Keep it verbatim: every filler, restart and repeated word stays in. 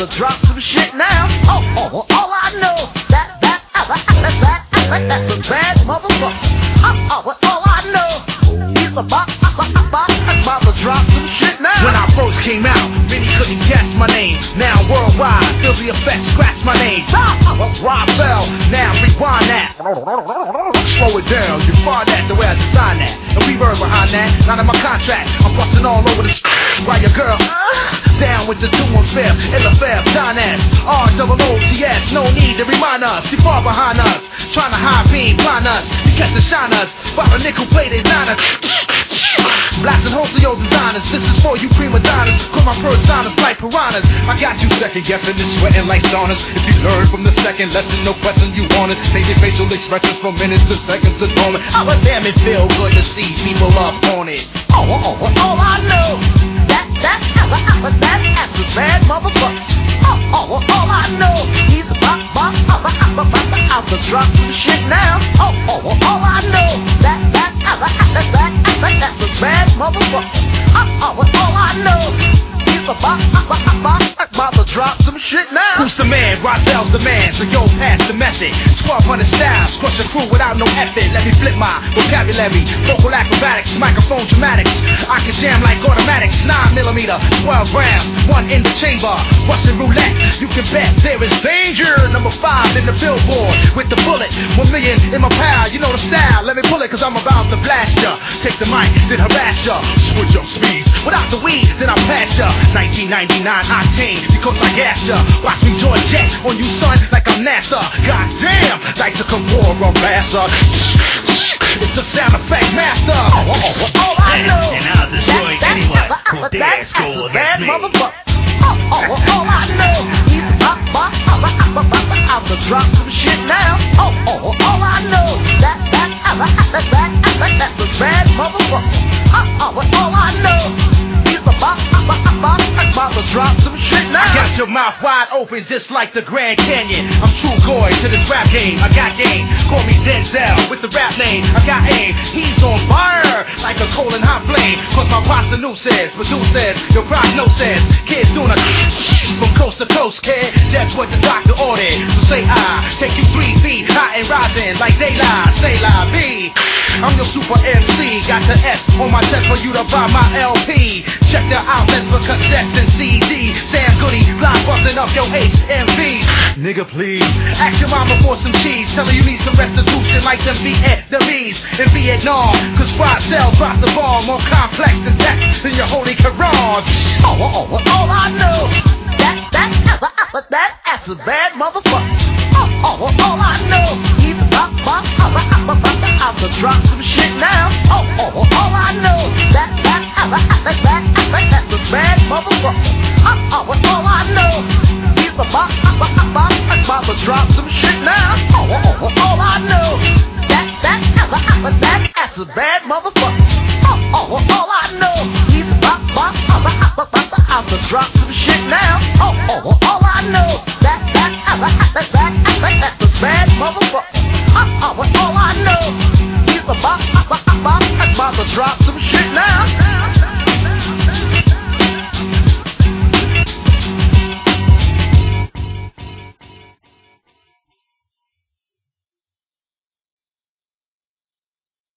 to drop some shit now. Oh, oh, all I know, that, that, that, that, that, that, that's a bad motherfucker. Oh, oh, all I know, he's about, about, about, about to drop some shit now. When I first came out, many couldn't guess my name. Now worldwide, feel the effect, scratch my name. Rob Bell, now rewind that. Slow it down, you find that the way I design that. The reverb behind that, not in my contract. I'm busting all over the sh- while your girl down with the two one fifth, L F F, Don S, R O O T S. No need to remind us, she far behind us, trying to high beam blind us. You catch the shine us, by a nickel plated diner. Blasting wholesale designers, this is for you prima donnas. Call my personas like piranhas. I got you second guessing and sweating like saunas. If you learn from the second lesson, no question you want it. Take your facial expressions from minutes to seconds to moment. Oh, but damn it feel good to see people up on it. Oh, oh, oh, all I know, that, that, that, that, that's a bad motherfucker. Oh, oh, all I know, he's about, about, about, about, about, about to drop some shit now. Oh, oh, all I know, that, that, that, that, that, that, that's a bad motherfucker. Oh, oh, all I know, he's about, about, about, about to drop some shit now. Who's the man? Rozell's the man, so yo, pass the method. twelve hundred styles, crush the crew without no effort. Let me flip my vocabulary, vocal acrobatics, microphone dramatics. I can jam like automatics, nine millimeter, twelve rounds, one in the chamber. Russian roulette, you can bet there is danger. Number five in the billboard with the bullet, one million in my pal. You know the style, let me pull it cause I'm about to blast ya. Take the mic, then harass ya, switch up speeds. Without the weed, then I pass ya. nineteen ninety-nine octane, because I gas ya. Watch me join jet on you son like I'm NASA. Goddamn, like to come war on faster. It's the sound effect master. Oh, oh, oh, all I know, and I'll destroy that, anyone that, who that, dares that's go a bad against me. motherfucker. Oh, oh, oh, all I know, he's about, about, about, about, about, about to drop some shit now. Oh, oh, oh, all I know, that, that, that, that, that, that, that's a bad motherfucker. Oh, oh, oh, all I know, he's about, about, about, about to drop some shit now. I got your mouth wide open just like the Grand Canyon. I'm true goy to this rap game. I got game. Call me Denzel with the rap name. I got aim. He's on fire like a coal and hot flame. Cause my pasta new says, produces, your prognosis. Kids doing a from coast to coast, kid. That's what the doctor ordered. So say I take you three feet high and rising like daylight. Say la B. I'm your super M C. Got the S on my chest for you to buy my L P. Check the outlets for cassettes and C D. Sam Goody, fly busting up your H M V. Nigga, please. Ask your mama for some cheese. Tell her you need some restitution like them Vietnamese in Vietnam. Cause Rozell drops the bomb more complex and text than your holy Quran. Oh, oh, oh, all I know, that, that, that, that, that's a bad motherfucker. Oh, oh, oh, all I know, he's about, about, about, about, about, about to drop some shit now. Oh, oh, oh, all I know, that, that, that, that, that, that, that's a bad motherfucker. Oh, oh, oh, all I know, he's about, about, about, about to drop some shit now. Oh, oh, oh, all I know, that, that, that, that, that, that's a bad motherfucker. Oh, oh, oh, all I know, he's about, about, about, about, about, about to drop some shit now. Oh, oh, oh, all I know, that, that, that, that, that, that, that's a bad motherfucker. Oh, oh, oh, all I know, he's about, about, about, about to drop some shit now.